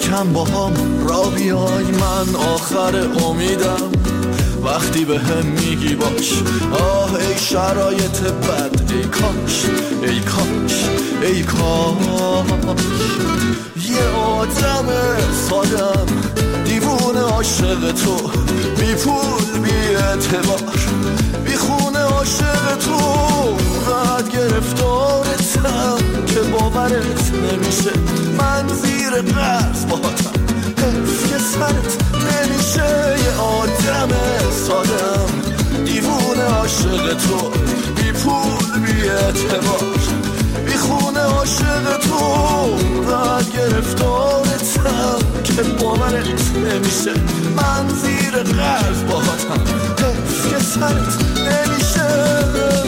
یکم با هم را بیای، من آخر امیدم وقتی به هم میگی باش. آه ای شرایط بد، ای کاش ای کاش ای کاش یه آدم سادم دیوونه عاشق تو، بی پول بی اعتبار بی خونه عاشق تو، قد گرفتارتم که باورت نمیشه، من زیر قرض باهاتم حیف که سرت نمیشه. یه آدم سادم دیوونه عاشق تو، بی پول بی اعتبار بی خونه عاشق تو، قد گرفتارتم که باورت نمیشه، من زیر قرض باهاتم حیف که سرت نمیشه.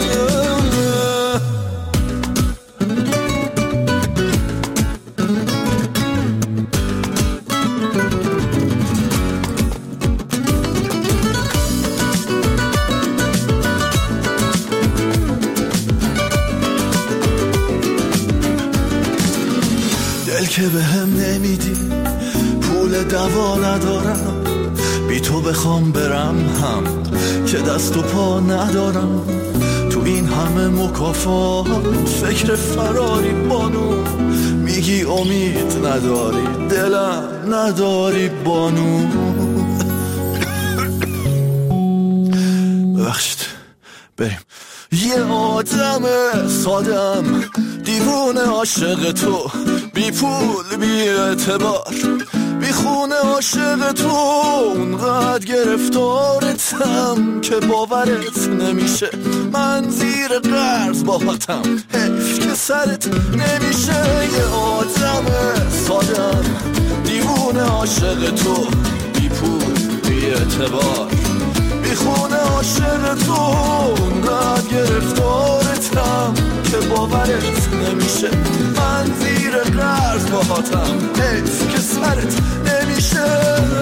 دل که به هم نمیدی، پول دوا ندارم، بی تو بخوام برم هم که دست و پا ندارم، تو این همه مکافات فکر فراری بانو، میگی امید نداری دلم نداری بانو. ببخشید بریم. یه آدم سادم دیوونه عاشق تو، بی پول بی اعتبار بی خونه عاشق تو، اونقدر گرفتارتم که باورت نمیشه، من زیر قرض باهاتم حیف که سرت نمیشه. یه آدم سادم دیوونه عاشق تو، بی پول بی اعتبار بی خونه عاشق تو، اونقدر گرفتارتم که باورت نمیشه، من زیر قرض باهاتم حیف که سرت نمیشه.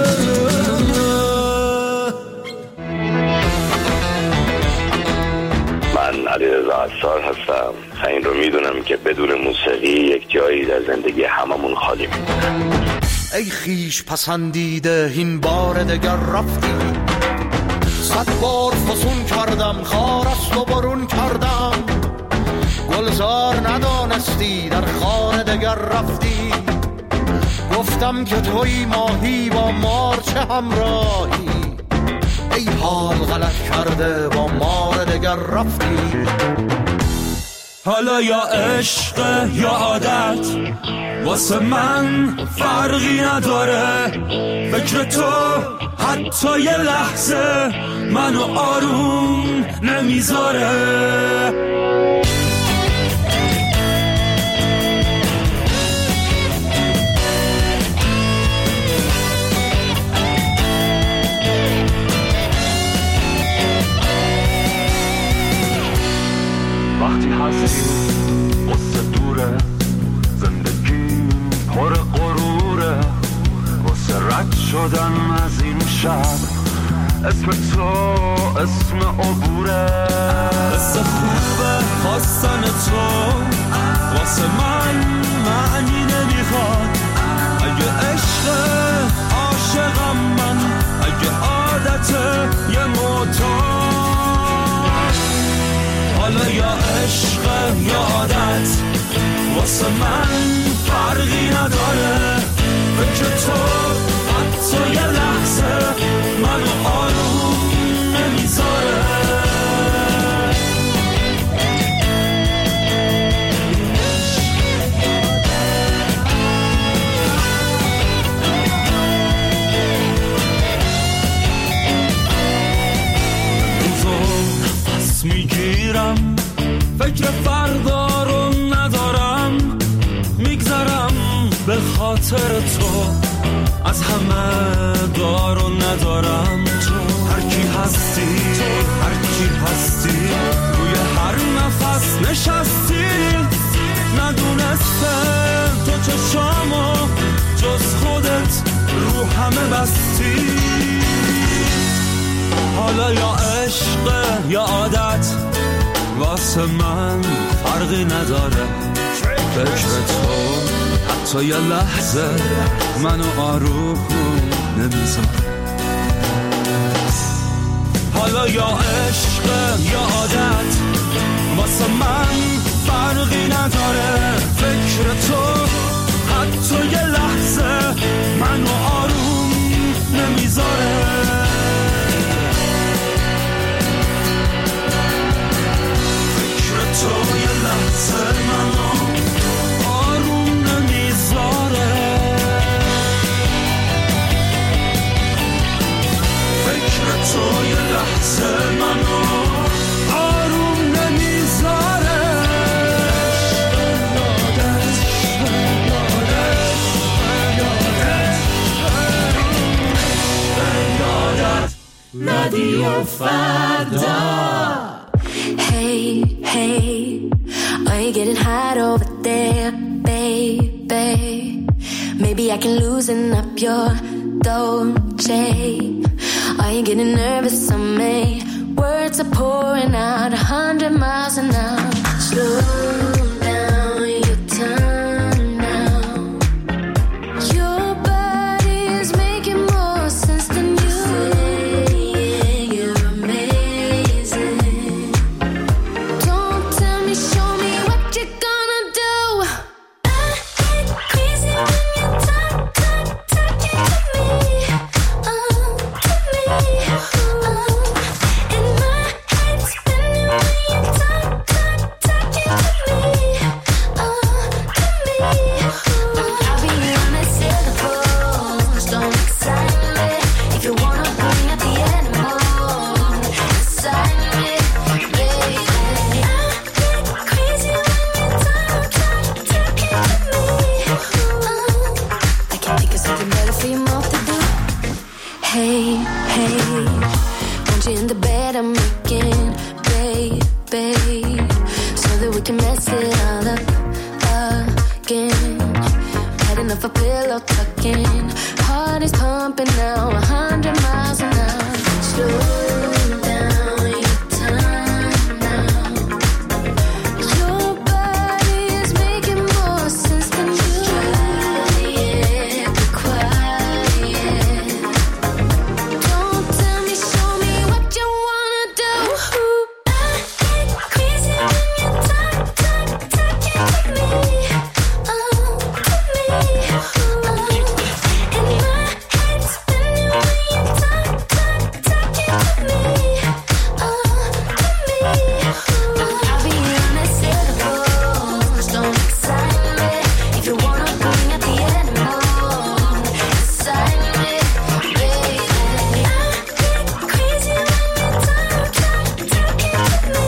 من علیرضا عصار هستم. این رو میدونم که بدون موسیقی یک جایی در زندگی هممون خالی میمونه. ای خیش پسندیده این بار دگر رفتی، 100 بار فسون کردم خارست و برون کردم، گلزار ندانستی در خانه دگر رفتی، گفتم که توی ماهی با مار چه همراهی، ای حال غلط کرده با مار دگر رفتی. حالا یا عشق یا عادت واسه من فرقی نداره، فکر تو حتی یه لحظه منو آروم نمیذاره. وقتی هستی قصه دوره، زندگی پر غروره، واسه رد شدن از این شب اسم تو اسم عبوره. قصه خوبه خواستن تو واسه من معنی نمیخواد، اگه عشق عاشقم من، اگه عادت یه معتاد. حالا یا عشق یا عادت واسه من فرقی نداره، فکر تو حتی یه لحظه منو آروم نمیذاره. نفس میگیرم، فکر فردا رو ندارم، میگذرم به خاطر تو، از همه دارو ندارم. تو هر کی هستی، هر کی هستی، روی هر نفس نشستی، ندونستم تو چشامو جز خودت رو همه بستی. حالا یا عشق یا عادت واسه من فرقی نداره، فکر تو حتی یه لحظه منو آروم نمیذاره. حالا یا عشق یا عادت واسه من فرقی نداره، فکر تو حتی یه لحظه منو آروم نمیذاره. فکر تو یه لحظه منو آروم نمیذاره. فکر تو یه لحظه منو آروم نمیذاره. رادیو فردا. Hey, hey, are you getting hot over there, baby? Maybe I can loosen up your Dolce. Are you getting nervous on me? Words are pouring out 100 miles an hour. Slow down your tongue now. Your body is making more sense than you. Yeah, you're amazing. Don't tell me, show me what you're gonna do. I get crazy when you talk to me. And my head's spinning when you talk to me. I'll be honest, syllables don't excite me. If you wanna bring out the animal inside me, baby. I get crazy when you talk to me. I can't think of something better for your mouth to do. Hey, hey, want you in the bed I'm making, baby, so that we can mess it all up again. Had enough of pillow talking, heart is pumping now 100 miles an hour. Slow down your time now. Your body is making more sense than you. Yeah, be quiet. Don't tell me, show me what you wanna do. I get crazy when you talk to me. And my head's spinning when you talk to me. I'll be honest, syllables don't excite me. If you wanna bring out the animal inside me, baby. I get crazy when you talk to me.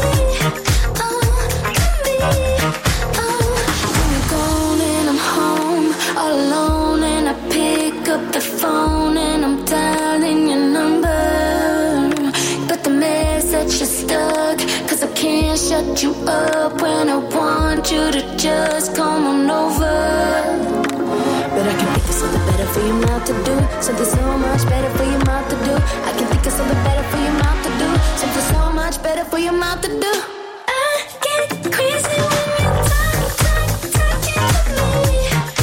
When you're gone and I'm home all alone, and I pick up the phone and I'm dialing your number, but the message is stuck, 'cause I can't shut you up when I want you to just come on over. But I can think of something better for your mouth to do, something so much better for your mouth to do. I can think of something better for your mouth to do, something so much better for your mouth to do. I get crazy when you talk to me.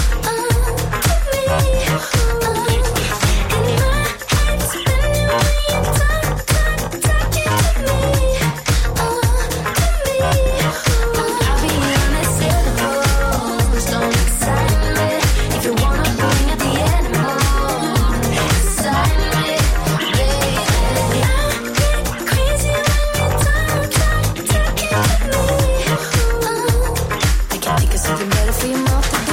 And my head's spinning when you talk to me. I'll be honest, syllables don't excite me. If you wanna bring out the animal inside me, baby. I get crazy when you talk to me. I can't think of something better for your mouth to do.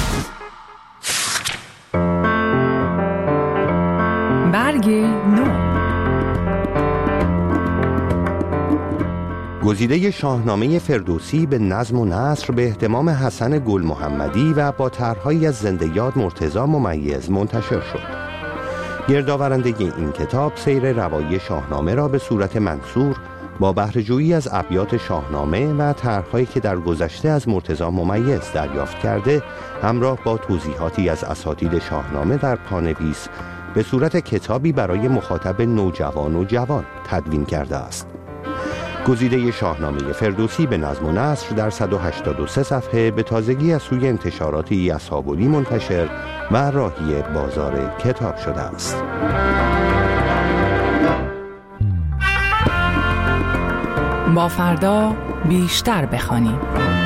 برگ نو. گزیده شاهنامه فردوسی به نظم و نثر به اهتمام حسن گل محمدی و با طرح‌هایی از زنده یاد مرتضی ممیز منتشر شد. گردآورنده این کتاب سیر روایی شاهنامه را به صورت منثور با بهره‌جویی از ابیات شاهنامه و طرح‌هایی که در گذشته از مرتضی ممیز دریافت کرده، همراه با توضیحاتی از اساطید شاهنامه در پانویس به صورت کتابی برای مخاطب نوجوان و جوان تدوین کرده است. گزیده شاهنامه فردوسی به نظم و نثر در 183 صفحه به تازگی از سوی انتشاراتی اصحاب‌الی منتشر و راهی بازار کتاب شده است. با فردا بیشتر بخوانیم.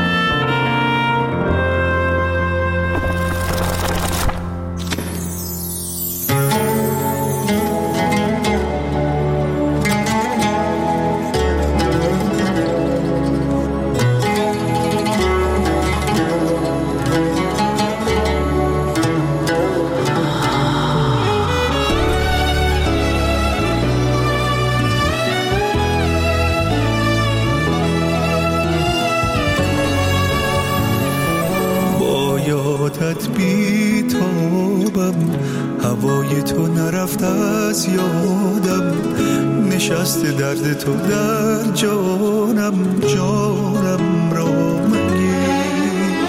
هوای تو نرفت از یادم، نشست درد تو در جانم، جانم را مگیر.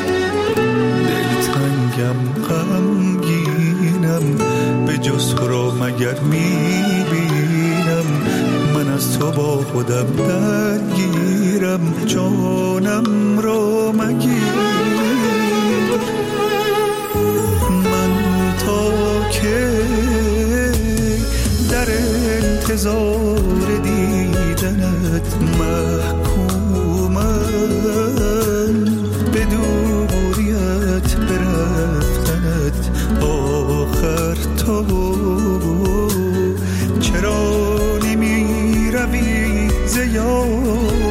دلتنگم غمگینم، به جز تو را مگر میبینم. من از تو با خودم درگیرم، جانم را مگیر. که در انتظار دیدنت محکومم، به دوریت برفتنت آخر تو چرا نمی روی ز یادم.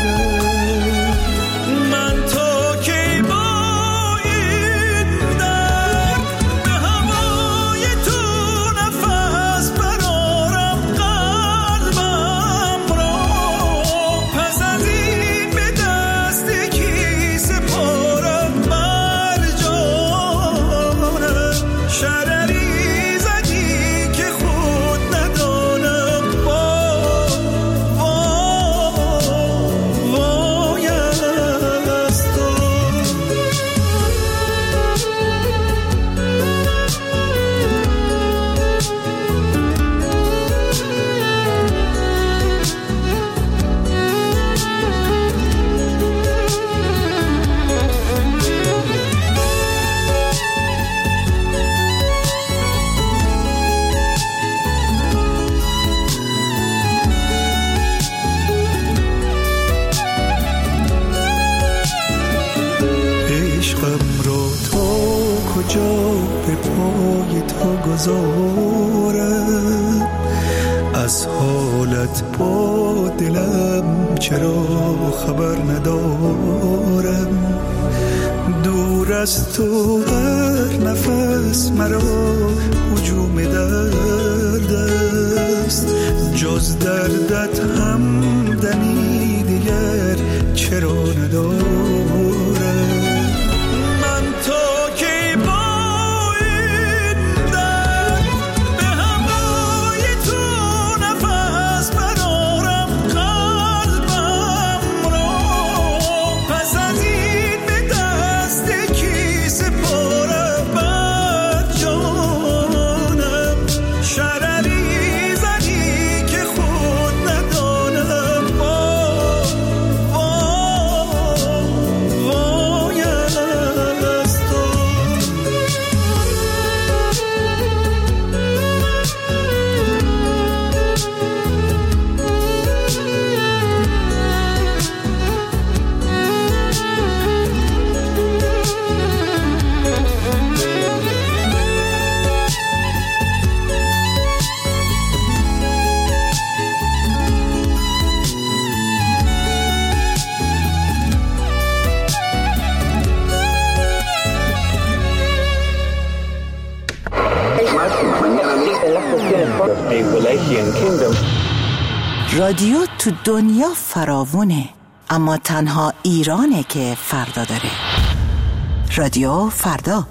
از حالت با دلم چرا خبر ندارم. دور از تو هر نفس مرا هجوم درد است، جز دردت هم دمی دیگر چرا ندارم. من تا کی رادیو تو دنیا فراوونه، اما تنها ایرانه که فردا داره. رادیو فردا.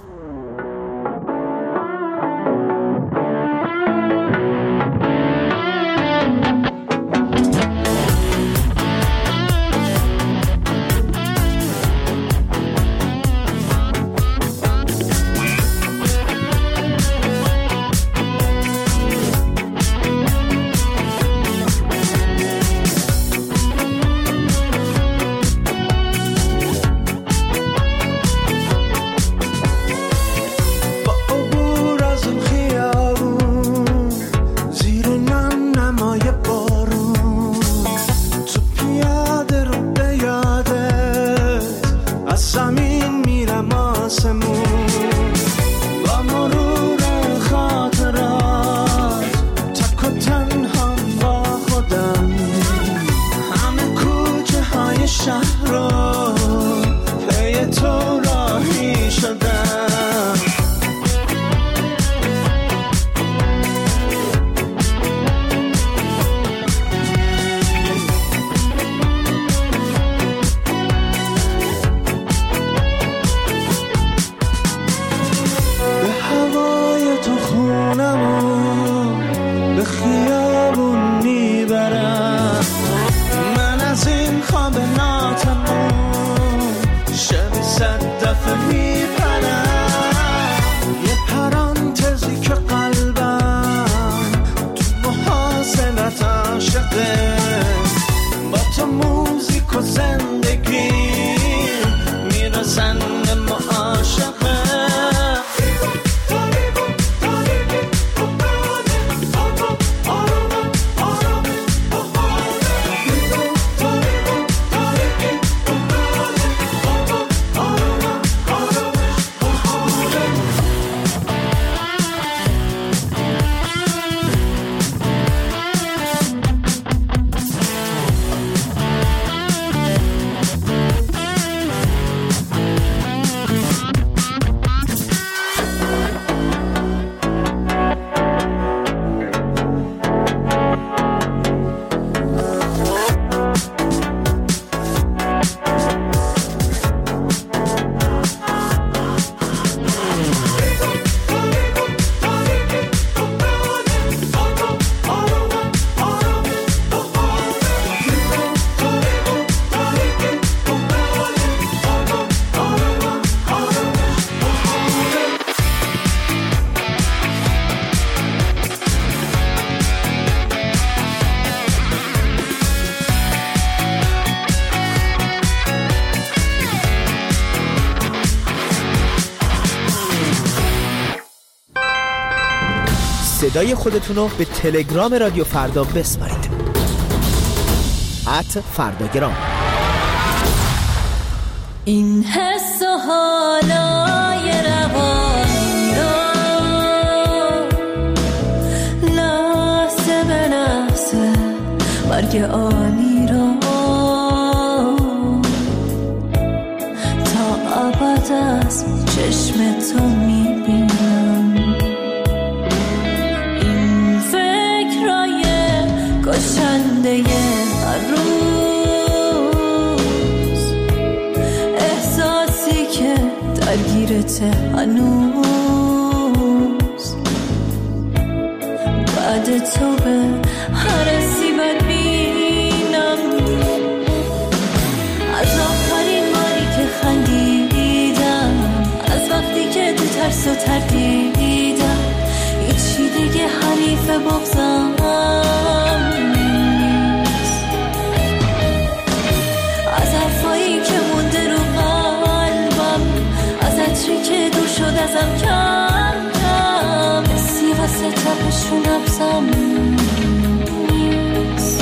صدای خودتون رو به تلگرام رادیو فردا بسپارید. @فرداگرام. این حس و حالای روانی را لحظه به لحظه مرگ آنی را تا ابد از چشم تو میبینم. این فکرای کشنده هر روز، احساسی که درگیرته هنوز، بعد تو به هر سیبت بینم. از آخرین باری که خندیدم، از وقتی که تو ترس و تردیدم، هیچی دیگه حریف بغضم نیست. از حرفایی که مونده رو قلبم، از عطری که دور شد ازم کم کم، حسی واسه تپش رو نبضم نیست.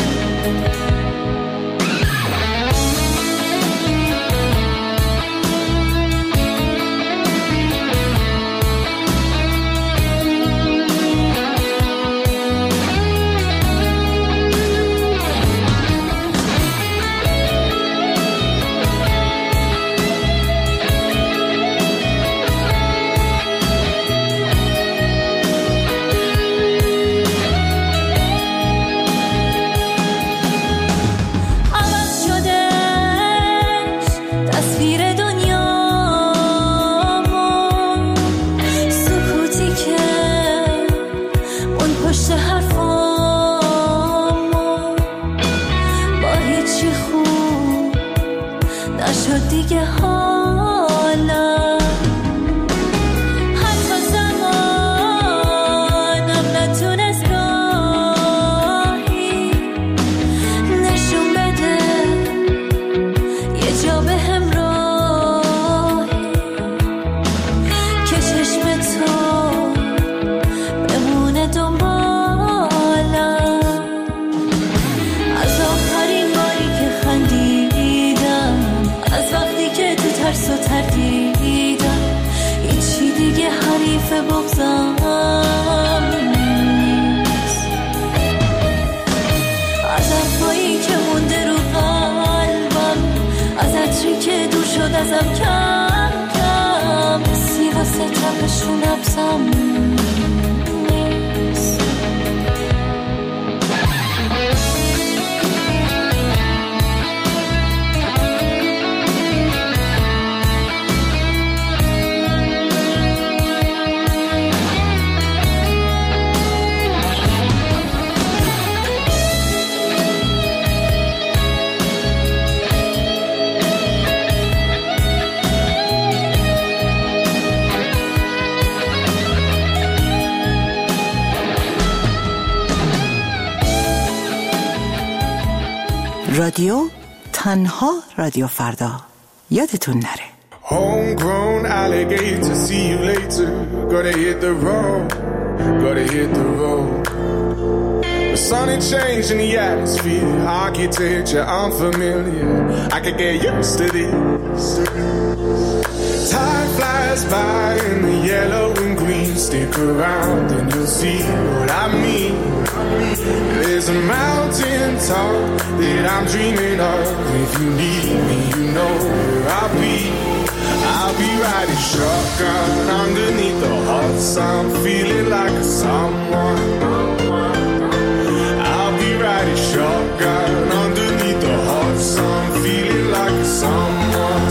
رادیو تنها رادیو فردا. یادتون نره. Homegrown alligator, see you later. Gotta hit the road, gotta hit the road. The sun ain't changing the atmosphere, architecture unfamiliar. I could get used to this. Time flies by in the yellow and green. Stick around and you'll see what I mean. There's a mountain top that I'm dreaming of. If you need me, you know where I'll be. I'll be riding shotgun underneath the hot sun, feeling like a someone. I'll be riding shotgun underneath the hot sun, feeling like a someone.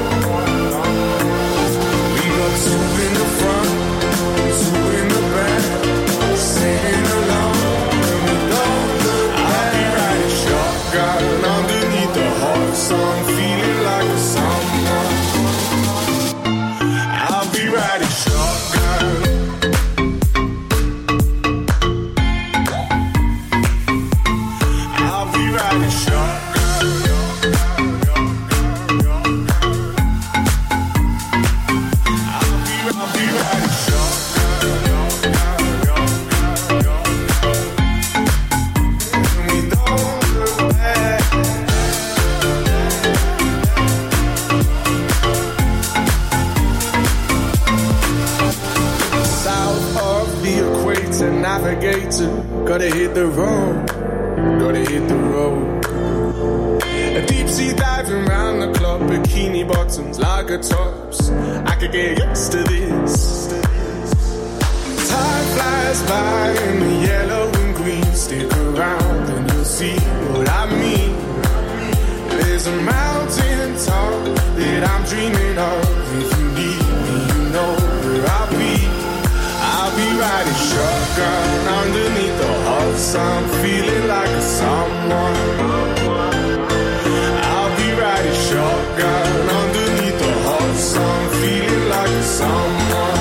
We got two in the front, two in the back, singing along. I'll be riding shotgun underneath the hot sun, feeling like a someone. I'll be riding shotgun. to navigate to. Gotta hit the road, gotta hit the road. A deep sea diving round the club, bikini bottoms, lager tops. I could get used to this. Time flies by in the yellow and green. Stick around and you'll see what I mean. There's a mountain top that I'm dreaming of. If you need me, you know where I'll be. I'll be riding shotgun underneath the hot sun, feeling like a someone. I'll be riding shotgun underneath the hot sun, feeling like a someone.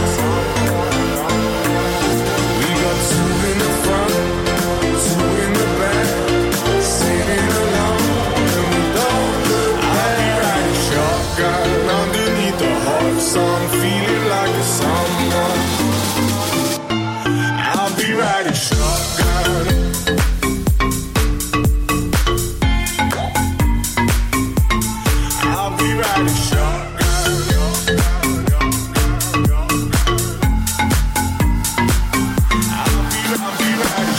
We got two in the front, two in the back, singing along, and we don't look back. I'll be riding shotgun underneath the hot sun, feeling like a someone. I'll be riding shotgun. I'll be riding shotgun. I'll be riding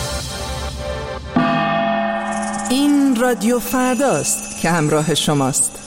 این رادیو فرداست که همراه شماست.